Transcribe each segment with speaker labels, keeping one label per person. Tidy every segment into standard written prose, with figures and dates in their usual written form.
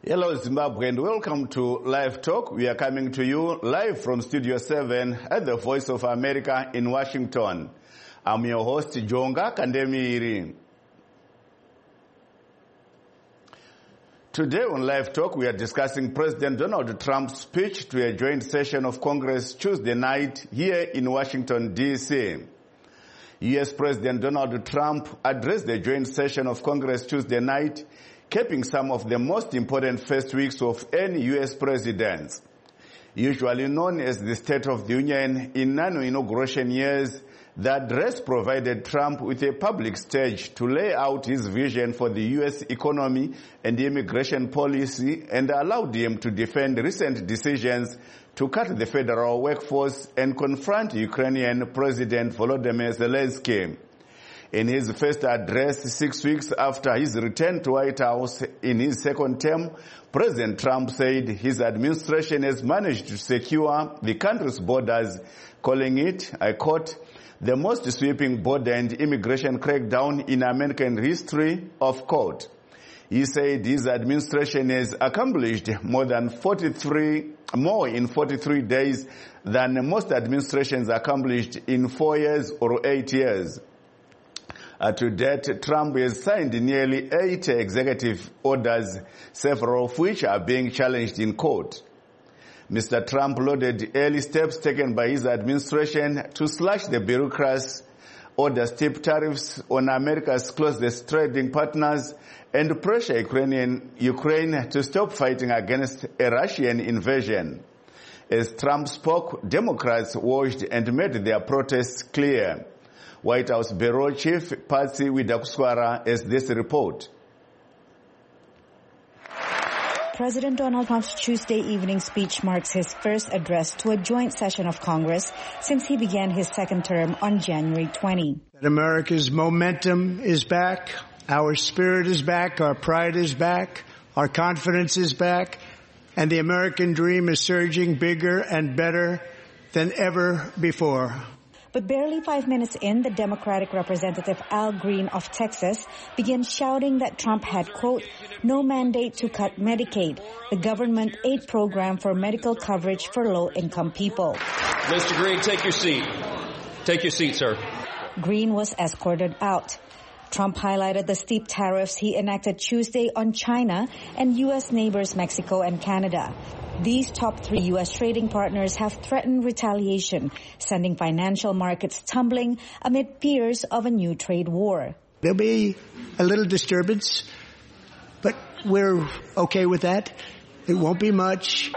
Speaker 1: Hello Zimbabwe and welcome to Live Talk. We are coming to you live from Studio 7 at the Voice of America in Washington. I'm your host, Jonga Kandemiri. Today on Live Talk, we are discussing President Donald Trump's speech to a joint session of Congress Tuesday night here in Washington, D.C. U.S. President Donald Trump addressed the joint session of Congress Tuesday night, capping some of the most important first weeks of any U.S. president. Usually known as the State of the Union in non-inauguration years, the address provided Trump with a public stage to lay out his vision for the U.S. economy and immigration policy and allowed him to defend recent decisions to cut the federal workforce and confront Ukrainian President Volodymyr Zelensky. In his first address 6 weeks after his return to White House in his second term, President Trump said his administration has managed to secure the country's borders, calling it, I quote, the most sweeping border and immigration crackdown in American history, of quote. He said his administration has accomplished more in 43 days than most administrations accomplished in 4 years or 8 years. To date, Trump has signed nearly 80 executive orders, several of which are being challenged in court. Mr. Trump lauded early steps taken by his administration to slash the bureaucrats, order steep tariffs on America's closest trading partners, and pressure Ukraine to stop fighting against a Russian invasion. As Trump spoke, Democrats watched and made their protests clear. White House Bureau Chief Patsy Widakuswara has this report.
Speaker 2: President Donald Trump's Tuesday evening speech marks his first address to a joint session of Congress since he began his second term on January 20.
Speaker 3: America's momentum is back, our spirit is back, our pride is back, our confidence is back, and the American dream is surging bigger and better than ever before.
Speaker 2: But barely 5 minutes in, the Democratic Representative Al Green of Texas began shouting that Trump had, quote, no mandate to cut Medicaid, the government aid program for medical coverage for low-income people.
Speaker 4: Mr. Green, take your seat. Take your seat, sir.
Speaker 2: Green was escorted out. Trump highlighted the steep tariffs he enacted Tuesday on China and U.S. neighbors Mexico and Canada. These top three U.S. trading partners have threatened retaliation, sending financial markets tumbling amid fears of a new trade war.
Speaker 3: There'll be a little disturbance, but we're okay with that. It won't be much.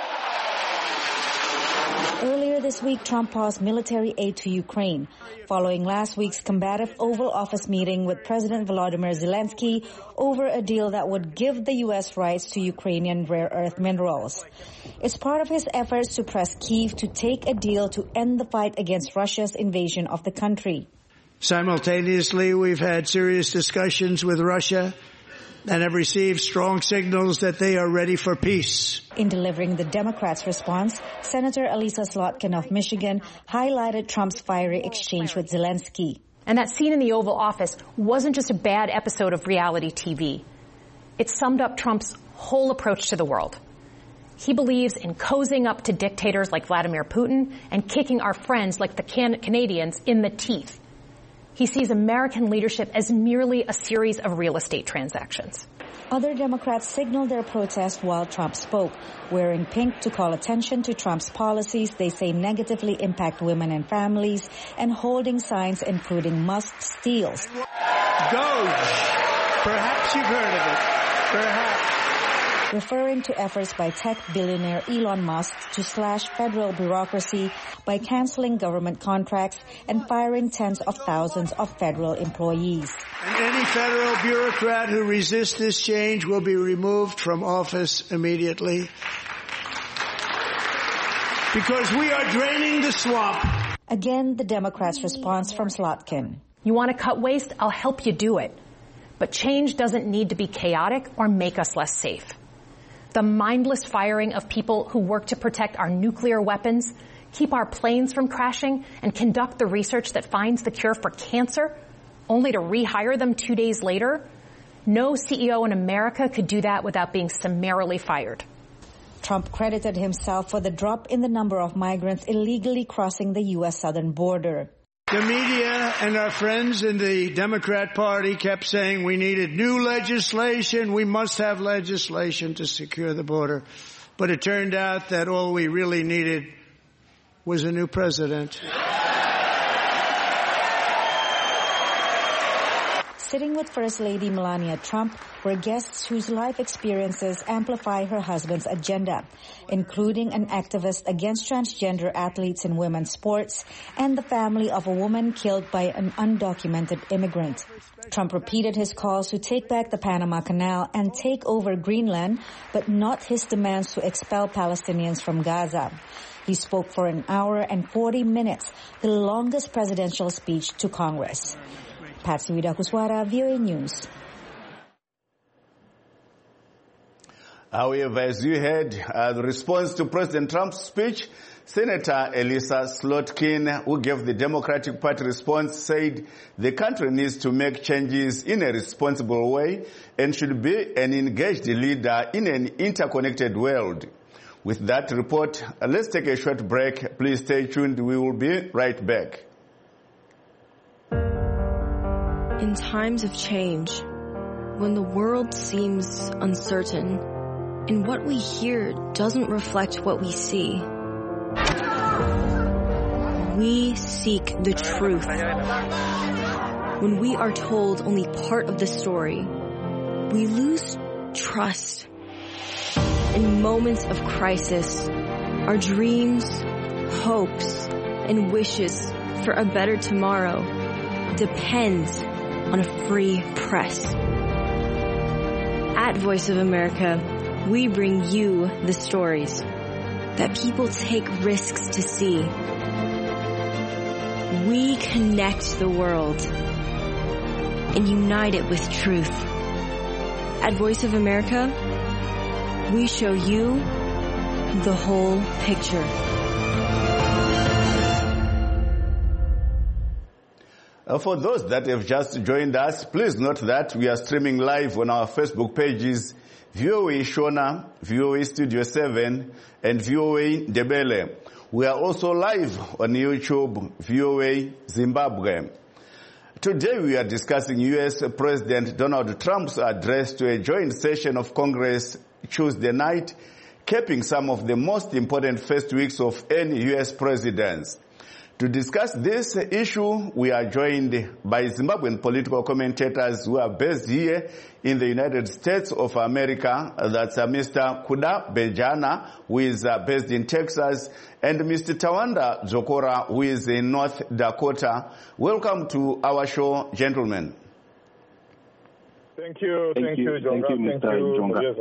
Speaker 2: Earlier this week, Trump paused military aid to Ukraine, following last week's combative Oval Office meeting with President Volodymyr Zelensky over a deal that would give the U.S. rights to Ukrainian rare earth minerals. It's part of his efforts to press Kyiv to take a deal to end the fight against Russia's invasion of the country.
Speaker 3: Simultaneously, we've had serious discussions with Russia and have received strong signals that they are ready for peace.
Speaker 2: In delivering the Democrats' response, Senator Elisa Slotkin of Michigan highlighted Trump's fiery exchange with Zelensky.
Speaker 5: And that scene in the Oval Office wasn't just a bad episode of reality TV. It summed up Trump's whole approach to the world. He believes in cozying up to dictators like Vladimir Putin and kicking our friends like the Canadians in the teeth. He sees American leadership as merely a series of real estate transactions.
Speaker 2: Other Democrats signaled their protest while Trump spoke, wearing pink to call attention to Trump's policies they say negatively impact women and families, and holding signs including Musk steals.
Speaker 3: Doge. Perhaps you've heard of it. Perhaps.
Speaker 2: Referring to efforts by tech billionaire Elon Musk to slash federal bureaucracy by canceling government contracts and firing tens of thousands of federal employees.
Speaker 3: And any federal bureaucrat who resists this change will be removed from office immediately. Because we are draining the swamp.
Speaker 2: Again, the Democrats' response from Slotkin.
Speaker 5: You want to cut waste? I'll help you do it. But change doesn't need to be chaotic or make us less safe. The mindless firing of people who work to protect our nuclear weapons, keep our planes from crashing, and conduct the research that finds the cure for cancer, only to rehire them 2 days later, No CEO in America could do that without being summarily fired.
Speaker 2: Trump credited himself for the drop in the number of migrants illegally crossing the U.S. southern border.
Speaker 3: The media and our friends in the Democrat Party kept saying we needed new legislation. We must have legislation to secure the border. But it turned out that all we really needed was a new president.
Speaker 2: Sitting with First Lady Melania Trump were guests whose life experiences amplify her husband's agenda, including an activist against transgender athletes in women's sports and the family of a woman killed by an undocumented immigrant. Trump repeated his calls to take back the Panama Canal and take over Greenland, but not his demands to expel Palestinians from Gaza. He spoke for an hour and 40 minutes, the longest presidential speech to Congress. Patsy Widakuswara, VOA News.
Speaker 1: However, as you heard, the response to President Trump's speech, Senator Elissa Slotkin, who gave the Democratic Party response, said the country needs to make changes in a responsible way and should be an engaged leader in an interconnected world. With that report, let's take a short break. Please stay tuned. We will be right back.
Speaker 6: In times of change, when the world seems uncertain and what we hear doesn't reflect what we see, we seek the truth. When we are told only part of the story, we lose trust. In moments of crisis, our dreams, hopes, and wishes for a better tomorrow depends on a free press. At Voice of America, we bring you the stories that people take risks to see. We connect the world and unite it with truth. At Voice of America, we show you the whole picture.
Speaker 1: For those that have just joined us, please note that we are streaming live on our Facebook pages, VOA Shona, VOA Studio 7, and VOA Ndebele. We are also live on YouTube, VOA Zimbabwe. Today we are discussing U.S. President Donald Trump's address to a joint session of Congress Tuesday night, capping some of the most important first weeks of any U.S. president. To discuss this issue, we are joined by Zimbabwean political commentators who are based here in the United States of America. That's Mr. Kuda Bejana, who is based in Texas, and Mr. Tawanda Zokora, who is in North Dakota. Welcome to our show, gentlemen.
Speaker 7: Thank you, Jonga. Thank you, Jonga.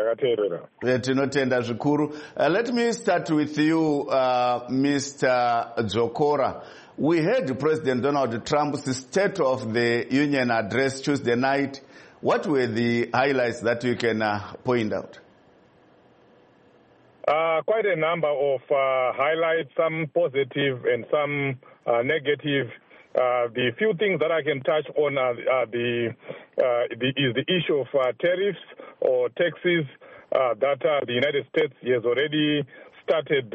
Speaker 1: Let me start with you, Mr. Zokora. We heard President Donald Trump's State of the Union address Tuesday night. What were the highlights that you can point out?
Speaker 7: Quite a number of highlights, some positive and some negative. The few things that I can touch on are the issue of tariffs or taxes that the United States has already started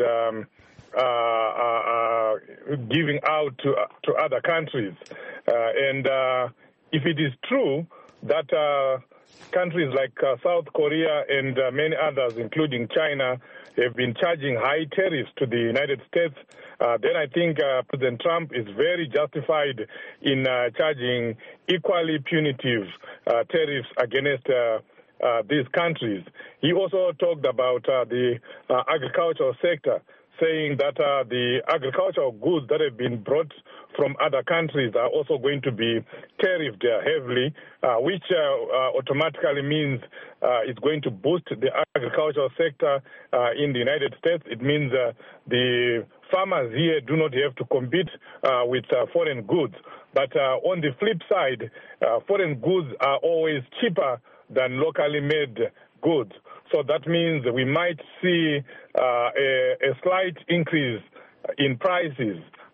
Speaker 7: giving out to other countries. And if it is true that countries like South Korea and many others, including China, have been charging high tariffs to the United States, then I think President Trump is very justified in charging equally punitive tariffs against these countries. He also talked about the agricultural sector, saying that the agricultural goods that have been brought from other countries are also going to be tariffed heavily, which automatically means it's going to boost the agricultural sector in the United States. It means the farmers here do not have to compete with foreign goods. But on the flip side, foreign goods are always cheaper than locally made goods. So that means we might see a slight increase in prices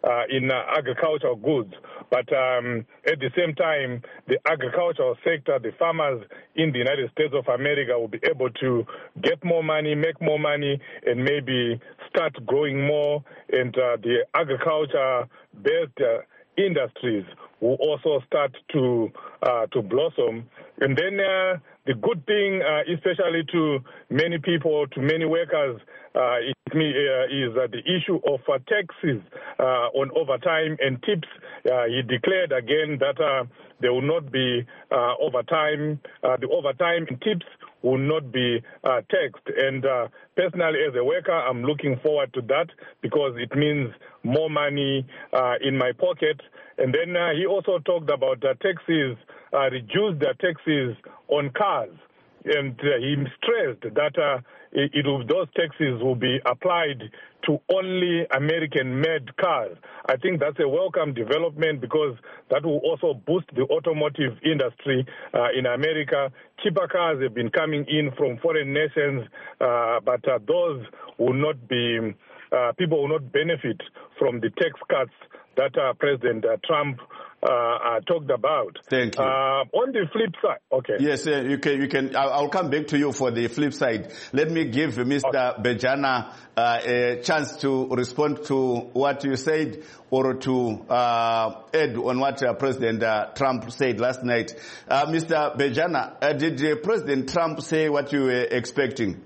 Speaker 7: in agricultural goods. But at the same time, the agricultural sector, the farmers in the United States of America will be able to get more money, make more money, and maybe start growing more. And the agriculture-based industries will also start to blossom. And then the good thing, especially to many people, to many workers, is the issue of taxes on overtime and tips. He declared again that there will not be overtime. The overtime and tips will not be taxed. And personally, as a worker, I'm looking forward to that because it means more money in my pocket. And then he also talked about taxes, reduce the taxes on cars. And he stressed that those taxes will be applied to only American-made cars. I think that's a welcome development because that will also boost the automotive industry in America. Cheaper cars have been coming in from foreign nations, but those will not be, people will not benefit from the tax cuts that President Trump talked about.
Speaker 1: Thank you.
Speaker 7: On the flip side, okay.
Speaker 1: Yes, you can. I'll come back to you for the flip side. Let me give Mr. Bejana a chance to respond to what you said or to add on what President Trump said last night. Mr. Bejana, did President Trump say what you were expecting?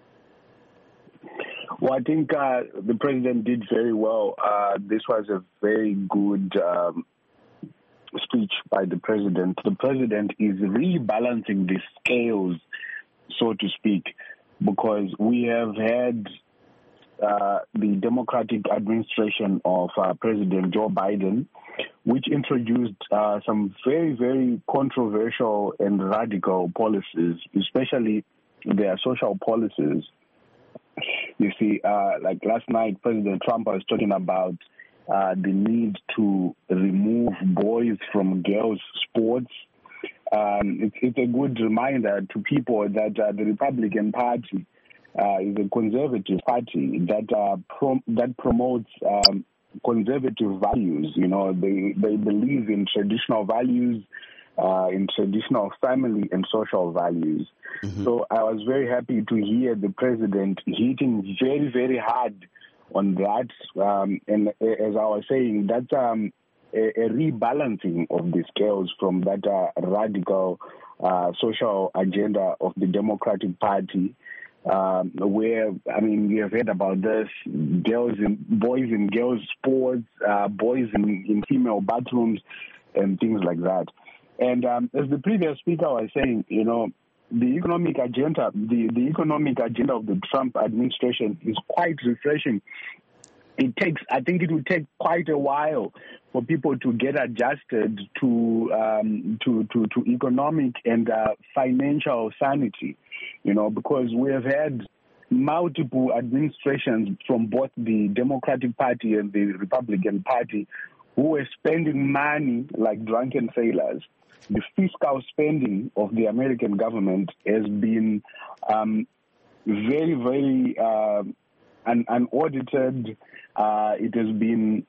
Speaker 8: Well, I think the president did very well. This was a very good speech by the president. The president is rebalancing the scales, so to speak, because we have had the Democratic administration of President Joe Biden, which introduced some very, very controversial and radical policies, especially their social policies. You see, like last night, President Trump was talking about the need to remove boys from girls' sports. It's a good reminder to people that the Republican Party is a conservative party that promotes conservative values. You know, they believe in traditional values, in traditional family and social values. Mm-hmm. So I was very happy to hear the president hitting very, very hard on that. And as I was saying, that's a rebalancing of the scales from that radical social agenda of the Democratic Party, where, I mean, we have heard about this, boys in girls' sports, boys in female bathrooms, and things like that. And as the previous speaker was saying, you know, the economic agenda, the economic agenda of the Trump administration is quite refreshing. I think it will take quite a while for people to get adjusted to economic and financial sanity, you know, because we have had multiple administrations from both the Democratic Party and the Republican Party who were spending money like drunken sailors. The fiscal spending of the American government has been very, very unaudited. It has been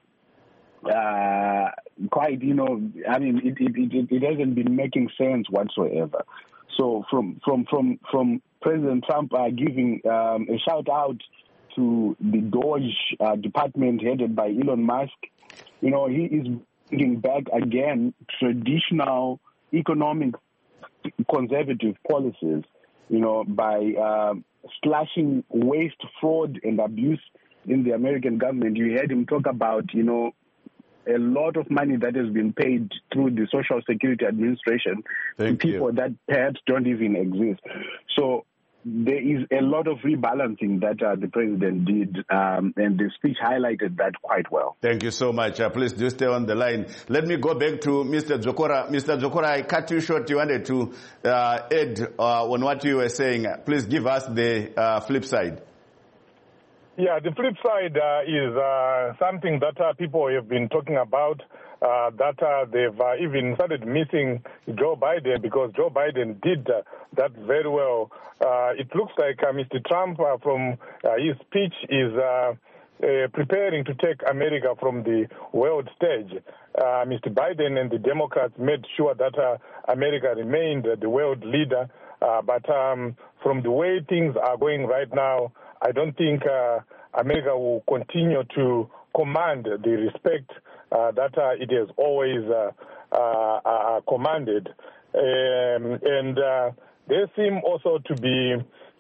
Speaker 8: quite, you know, I mean, it hasn't been making sense whatsoever. So from President Trump giving a shout out to the DOGE department headed by Elon Musk, you know, he is bringing back again traditional economic conservative policies, you know, by slashing waste, fraud, and abuse in the American government. You heard him talk about, you know, a lot of money that has been paid through the Social Security Administration to people that perhaps don't even exist. So there is a lot of rebalancing that the president did, and the speech highlighted that quite well.
Speaker 1: Thank you so much. Please do stay on the line. Let me go back to Mr. Zokora. Mr. Zokora, I cut you short. You wanted to add on what you were saying. Please give us the flip side.
Speaker 7: Yeah, the flip side is something that people have been talking about, that they've even started missing Joe Biden because Joe Biden did that very well. It looks like Mr. Trump, from his speech, is preparing to take America from the world stage. Mr. Biden and the Democrats made sure that America remained the world leader. But from the way things are going right now, I don't think America will continue to command the respect that it has always commanded. And there seem also to be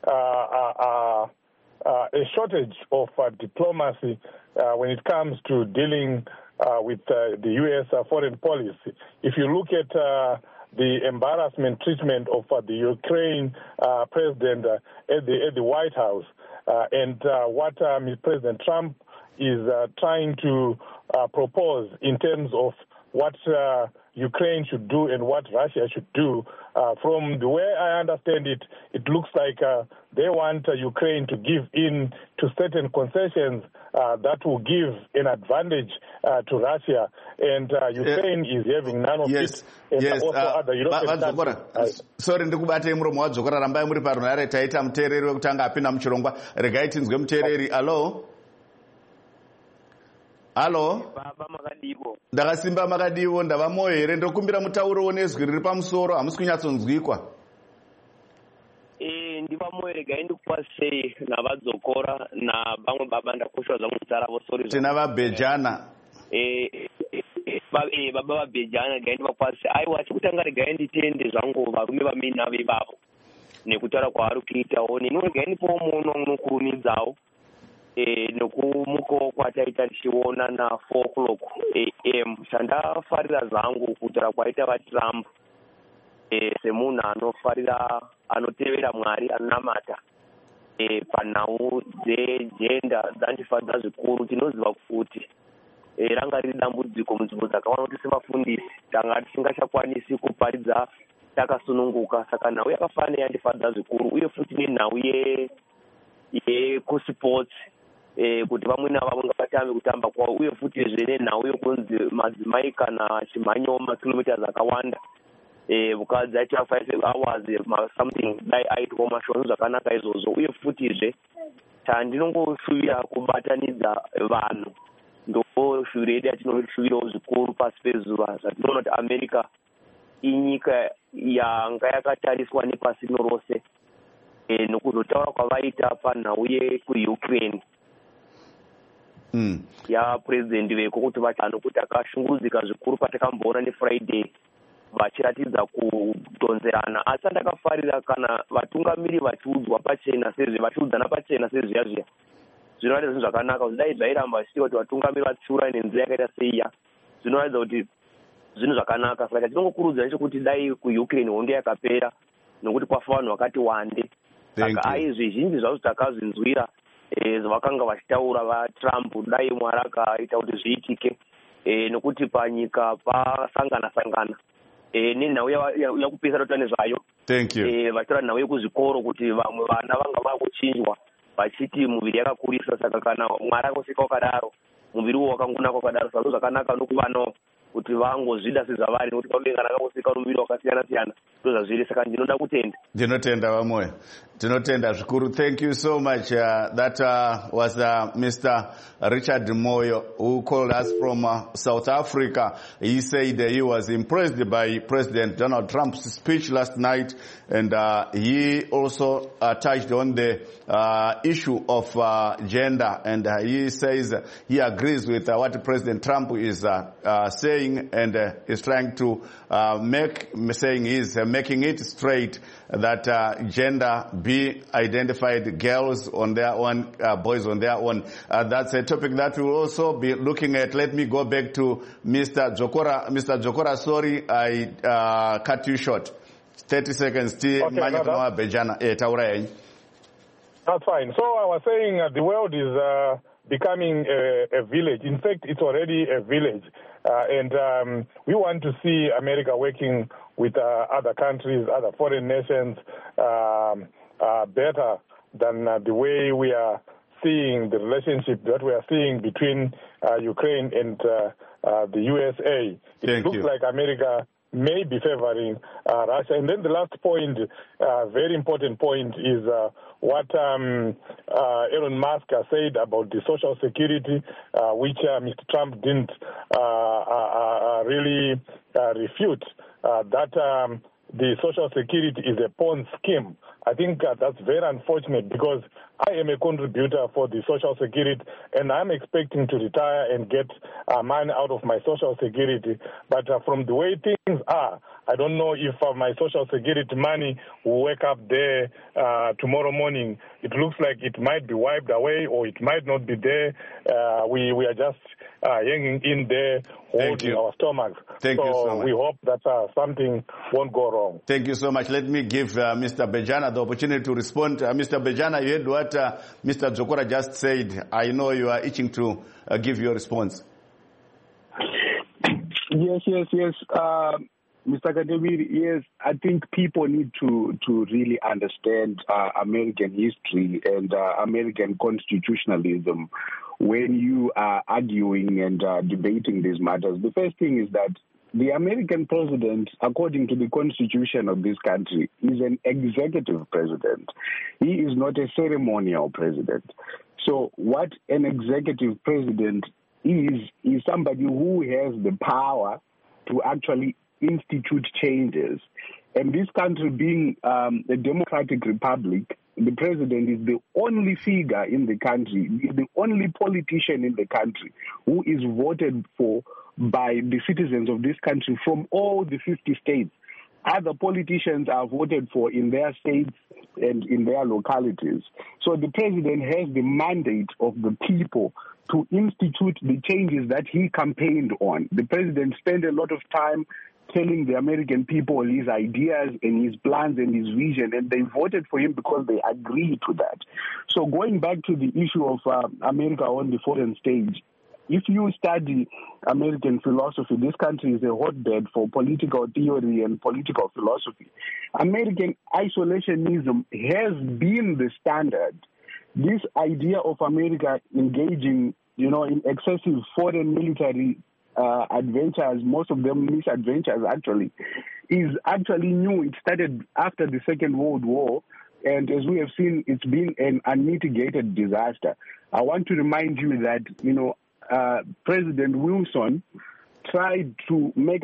Speaker 7: a shortage of diplomacy when it comes to dealing with the U.S. Foreign policy. If you look at the embarrassment treatment of the Ukraine president at the White House and what President Trump is trying to propose in terms of what Ukraine should do and what Russia should do. From the way I understand it, it looks like they want Ukraine to give in to certain concessions that will give an advantage to Russia. And Ukraine is having none of it. And also other European countries.
Speaker 1: Sorry, ndikubatei muromo wadzokora rambai muri parunhare taita muteereri wekutanga apinda muchirongwa. Regai tinzwe muteereri. Alo? Alo? Ndakasimba makadivo ndava moyo here ndokumbira mutauro nezwi riri pamusoro hamusi kunyatsonzwikwa.
Speaker 9: Ndiva moyo regai ndikupasei navadzokora navamwe baba ndakushwa zvangu mutara vosori.
Speaker 1: Tina vabhejana.
Speaker 9: Baba vabhejana regai ndivapasei. Aiwa chekutanga regai nditende zvangu varume vamini navo ivavo nekutaura kwavari kuitawo neni regai ndipowo muono unokurumidzawo. Nokumuko kwataita tichiona na 4 o'clock am chandafarira zvangu kutaura kwaita vaTrump semunhu anofarira anotevera Mwari anonamata panhau dzejenda dzandifadza zvikuru. Tinoziva kuti ranga riri dambudziko munzvimbo dzakawanda kuti semafundisi tanga tisingachakwanisi kuparidza takasununguka. Saka nhau yakafanira yandifadza zvikuru uye futi nenhau yekusports kuti vamwe navavo ngavatambe kutamba kwavo uye futi nenhau yokunzi madzimai kana chimhanyawo makilometers akawanda mukadzi aita 5 hours something dai aitwawo mashoni zvakanaka izvozvo. Uye futizve tandinongoshuvira kubatanidza vanhu ndoshuviro yedu yatinoshuvirawo zvikuru pasi pezuva. Zvatinoona kuti America inyika yanga yakatariswa nepasi rino rose nokuzotaura kwavaita panhau yekuUkraine yapurezidendi veko kuti vatano kuti akashungurudzika zvikuru patakamboona neFriday vachiratidza kudonzerana. Asi andakafarira kana vatungamiri vachiudzwa pachena vachiudzana pachena sezviya zviya zvinoratidza zvinhu zvakanaka kuti dai zvairamba zvichiita kuti vatungamiri vatsiura nenzira yakaita seiya zvinoratidza kuti zvinhu zvakanaka. Saka tinongokurudzira nechekuti dai kuUkraine hondo yakapera nokuti kwafa vanhu vakati wande. Saka zvizhinji zvazvo takazvinzwira zvavakanga vachitaura vaTrump dai Mwari akaita kuti zviitike nokuti panyika pasangana nenhau yakupesa tota nezvayo. Vachitaura nhau yekuzvikoro kuti vamwe vana vanga vakuchinjwa vachiti muviri yakakurisa. Saka kana Mwari akosika wakadaro muviri wo wakangunaka wakadaro saka zvakanaka nokuvanawo kuti vangozvida sezvavari nokuti pamudenga rakangosika muviri wakasiyana siyana ndozvazviri. Saka ndinoda kutenda.
Speaker 1: Ndinotenda vamoya. Tinotenda zvikuru. Thank you so much. That was Mr. Richard Moyo, who called us from South Africa. He said he was impressed by President Donald Trump's speech last night, and he also touched on the issue of gender, and he says he agrees with what President Trump is saying, and is trying to making it straight that gender be identified, girls on their own, boys on their own. That's a topic that we'll also be looking at. Let me go back to Mr. Jokora. Mr. Jokora, sorry, I cut you short. 30 seconds.
Speaker 7: Okay, that's fine. So I was saying the world is becoming a village. In fact, it's already a village. And we want to see America working with other countries, other foreign nations, better than the way we are seeing the relationship that we are seeing between Ukraine and the USA. It looks like America may be favoring Russia. And then the last point, very important point, is what Elon Musk has said about the Social Security, which Mr. Trump didn't really refute, that the Social Security is a pawn scheme. I think that's very unfortunate because I am a contributor for the Social Security and I'm expecting to retire and get money out of my Social Security. But from the way things are, I don't know if my Social Security money will wake up there tomorrow morning. It looks like it might be wiped away or it might not be there. We are just hanging in there, holding our stomachs.
Speaker 1: Thank you so much.
Speaker 7: We hope that something won't go wrong.
Speaker 1: Thank you so much. Let me give Mr. Bejana the opportunity to respond. Mr. Bejana, you heard what Mr. Dzokora just said. I know you are itching to give your response.
Speaker 8: Yes. Mr. Kadebiri, yes, I think people need to really understand American history and American constitutionalism when you are arguing and debating these matters. The first thing is that the American president, according to the constitution of this country, is an executive president. He is not a ceremonial president. So what an executive president is somebody who has the power to actually institute changes. And this country being a democratic republic, the president is the only figure in the country, the only politician in the country who is voted for by the citizens of this country from all the 50 states. Other politicians are voted for in their states and in their localities. So the president has the mandate of the people to institute the changes that he campaigned on. The president spent a lot of time telling the American people his ideas and his plans and his vision, and they voted for him because they agreed to that. So going back to the issue of America on the foreign stage, if you study American philosophy, this country is a hotbed for political theory and political philosophy. American isolationism has been the standard. This idea of America engaging, in excessive foreign military adventures, most of them misadventures actually, is actually new. It started after the Second World War, and as we have seen, it's been an unmitigated disaster. I want to remind you that, President Wilson tried to make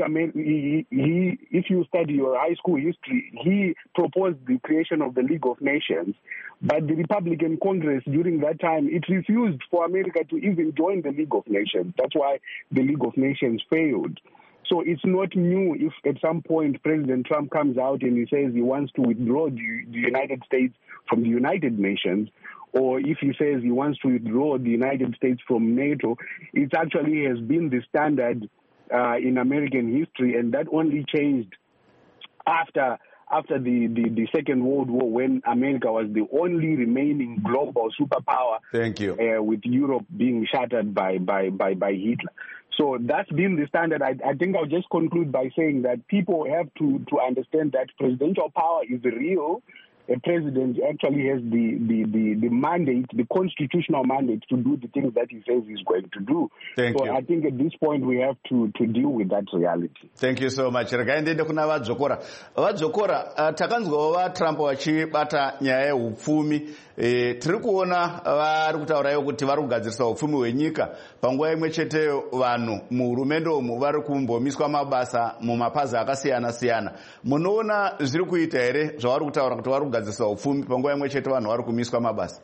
Speaker 8: if you study your high school history, he proposed the creation of the League of Nations, but the Republican Congress during that time, it refused for America to even join the League of Nations. That's why the League of Nations failed. So it's not new if at some point President Trump comes out and he says he wants to withdraw the United States from the United Nations, or if he says he wants to withdraw the United States from NATO. It actually has been the standard in American history, and that only changed after the Second World War, when America was the only remaining global superpower.
Speaker 1: Thank you.
Speaker 8: With Europe being shattered by Hitler. So that's been the standard. I think I'll just conclude by saying that people have to understand that presidential power is real. A president actually has the mandate, the constitutional mandate, to do the things that he says he's going to do.
Speaker 1: Thank you.
Speaker 8: I think at this point we have to deal with that reality.
Speaker 1: Thank you so much. Rekaendende kuna vadzokora. Vadzokora, takanzwawo Trump vachibata nyaya yeupfumi. Tiri kuona vari kutaurayo kuti vari kugadzirisa upfumi hwenyika. Panguva imwe cheteyo vanhu muhurumende umu vari kumbomiswa mabasa mumapazi akasiyana-siyana. Munoona zviri kuita here zvavari kutaura kuti vari kugadzirisa upfumi panguva imwe chete vanhu vari kumiswa mabasa?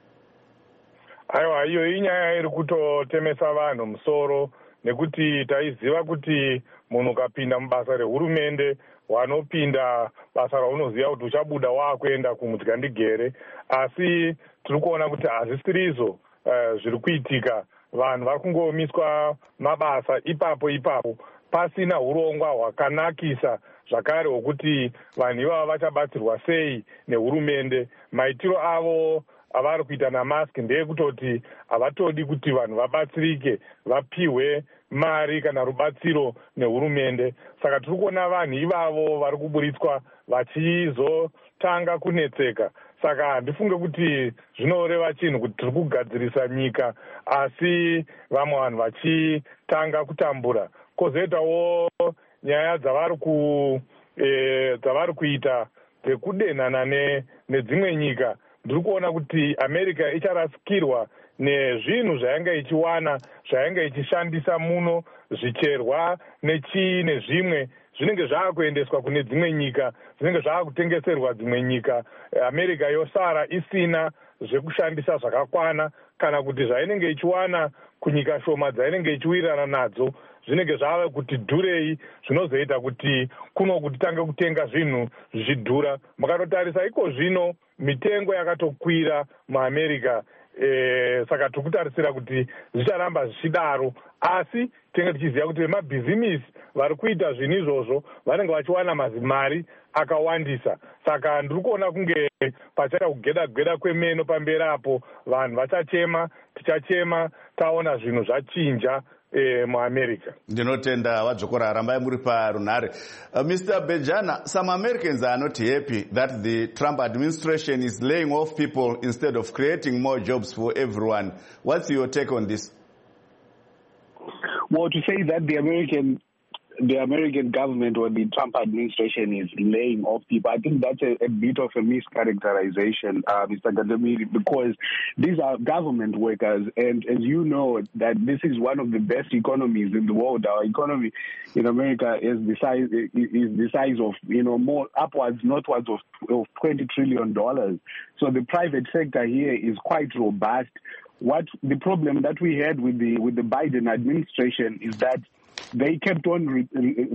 Speaker 7: Aiwa, iyo inyaya iri kutotemesa vanhu musoro, nekuti taiziva kuti munhu ukapinda mubasa rehurumende wanopinda basa raunoziva kuti uchabuda waakuenda kumudzigandigere, asi tiri kuona kuti hazisirizvo zviri kuitika. Vanhu vari kungomiswa mabasa ipapo pasina urongwa hwakanakisa zvakare hwokuti vanhu ivava vachabatsirwa sei nehurumende. Maitiro avo avari kuita naMusk ndeyekutoti havatodi kuti vanhu vabatsirike, vapiwe mari kana rubatsiro nehurumende. Saka tiri kuona vanhu ivavo vari kuburitswa vachizotanga kunetseka. Saka handifunge kuti zvinoreva chinhu kuti tiri kugadzirisa nyika, asi vamwe vanhu vachitanga kutambura. Kozoitawo nyaya dzavari kuita dzekudenhana nedzimwe nyika, ndiri kuona kuti America icharasikirwa nezvinhu zvainge ichiwana, zvainge ichishandisa muno, zvicherwa nechii nezvimwe zvinenge zvaakuendeswa kune dzimwe nyika, zvinenge zvaakutengeserwa dzimwe nyika. America yosara isina zvekushandisa zvakakwana, kana kuti zvainenge ichiwana kunyika shoma dzainenge ichiwirirana nadzo zvinenge zvava kuti dhurei, zvinozoita kuti kuno kuti tange kutenga zvinhu zvichidhura. Makatotarisa iko zvino mitengo yakatokwira muAmerica, saka tiri kutarisira kuti zvicharamba zvichidaro, asi tinenge tichiziva kuti vemabhizimisi vari kuita zvinhu izvozvo vanenge vachiwana mari akawandisa. Saka ndiri kuona kunge pachaita kugeda kwemeno pamberi apo, vanhu vachachema, tichachema taona zvinhu zvachinja muAmerica.
Speaker 1: Ndinotenda Wadzokora, rambai muri parunhare. Mr. Bejana, some Americans are not happy that the Trump administration is laying off people instead of creating more jobs for everyone. What's your take on this?
Speaker 8: Well, to say that the American government or the Trump administration is laying off people, I think that's a bit of a mischaracterization, Mr. Gadamiri, because these are government workers, and as you know, that this is one of the best economies in the world. Our economy in America is the size of, more upwards, northwards of $20 trillion. So the private sector here is quite robust. What the problem that we had with the Biden administration is that they kept on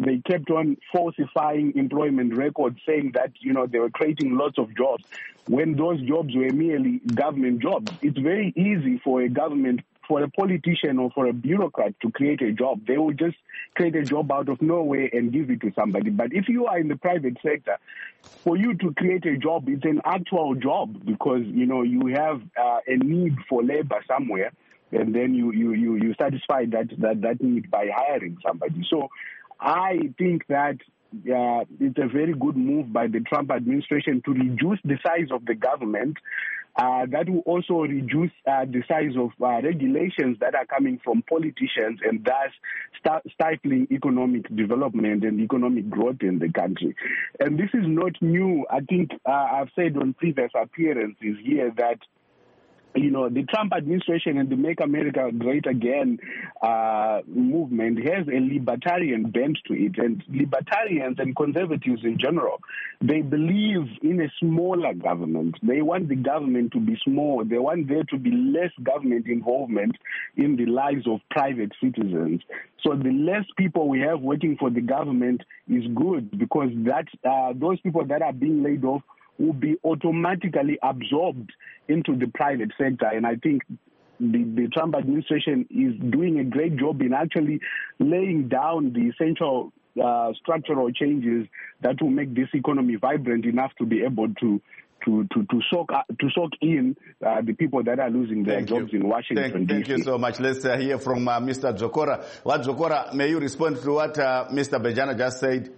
Speaker 8: falsifying employment records, saying that they were creating lots of jobs when those jobs were merely government jobs. It's very easy for a politician or for a bureaucrat to create a job. They will just create a job out of nowhere and give it to somebody. But if you are in the private sector, for you to create a job, it's an actual job because you have a need for labor somewhere. And then you satisfy that need by hiring somebody. So I think that it's a very good move by the Trump administration to reduce the size of the government. That will also reduce the size of regulations that are coming from politicians and thus stifling economic development and economic growth in the country. And this is not new. I think I've said on previous appearances here that the Trump administration and the Make America Great Again movement has a libertarian bent to it. And libertarians and conservatives in general, they believe in a smaller government. They want the government to be small. They want there to be less government involvement in the lives of private citizens. So the less people we have working for the government is good because those people that are being laid off will be automatically absorbed into the private sector. And I think the Trump administration is doing a great job in actually laying down the essential structural changes that will make this economy vibrant enough to be able to soak in the people that are losing their jobs in Washington, D.C.
Speaker 1: Thank you so much. Let's hear from Mr. Dzokora. What Dzokora, may you respond to what Mr. Bejana just said?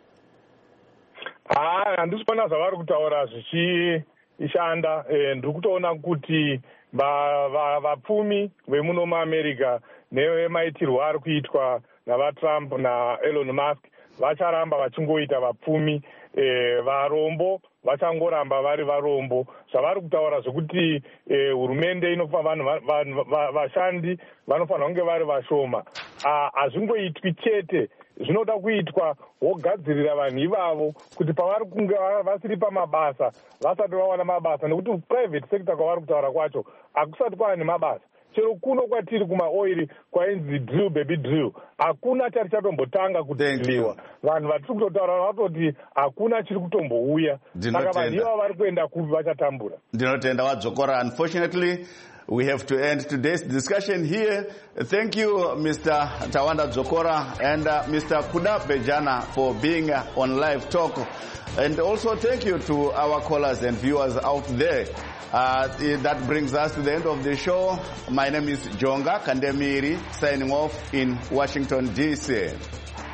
Speaker 7: Handisi kuona zvavari kutaura zvichishanda. Ndiri kutoona kuti vapfumi vemuno muAmerica nevemaitirwo ari kuitwa navaTrump naElon Musk vacharamba vachingoita vapfumi. Varombo vachangoramba vari varombo. Zvavari kutaura zvekuti hurumende inopa vashandi vanofanira kunge vari vashoma. Hazvingoitwi chete. Zvinoda kuitwa wogadzirira vanhu ivavo kuti pavari kunge vasiri pamabasa vasati vawana mabasa, nekuti private sector kwavari kutaura kwacho hakusati kwava nemabasa. Chero kuno kwatiri kumaoiri kwainzi drill baby drill, hakuna chari chatombotanga kudhiliwa. Vanhu vatiri kutotaura vatoti hakuna chiri kutombouya. Saka vanhu ivavo vari kuenda kupi vachatambura.
Speaker 1: Ndinotenda Wadzokora. Unfortunately, we have to end today's discussion here. Thank you, Mr. Tawanda Dzokora and Mr. Kuda Bejana for being on Live Talk. And also thank you to our callers and viewers out there. That brings us to the end of the show. My name is Jonga Kandemiri, signing off in Washington, D.C.